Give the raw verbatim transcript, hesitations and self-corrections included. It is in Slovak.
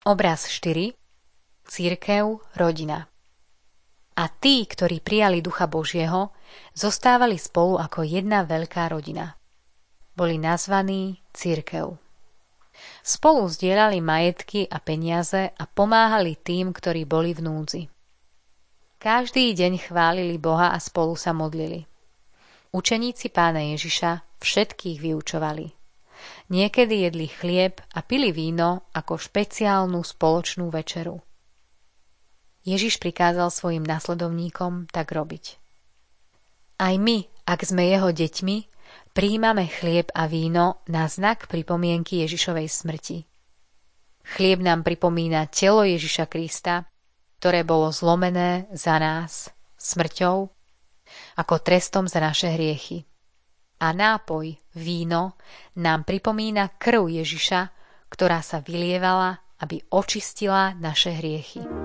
Obraz štyri. Cirkev, rodina. A tí, ktorí prijali Ducha Božieho, zostávali spolu ako jedna veľká rodina. Boli nazvaní cirkev. Spolu zdieľali majetky a peniaze a pomáhali tým, ktorí boli v núdzi. Každý deň chválili Boha a spolu sa modlili. Učeníci Pána Ježiša všetkých vyučovali. Niekedy jedli chlieb a pili víno ako špeciálnu spoločnú večeru. Ježiš prikázal svojim nasledovníkom tak robiť. Aj my, ak sme jeho deťmi, prijímame chlieb a víno na znak pripomienky Ježišovej smrti. Chlieb nám pripomína telo Ježiša Krista, ktoré bolo zlomené za nás smrťou ako trestom za naše hriechy. A nápoj, víno, nám pripomína krv Ježiša, ktorá sa vylievala, aby očistila naše hriechy.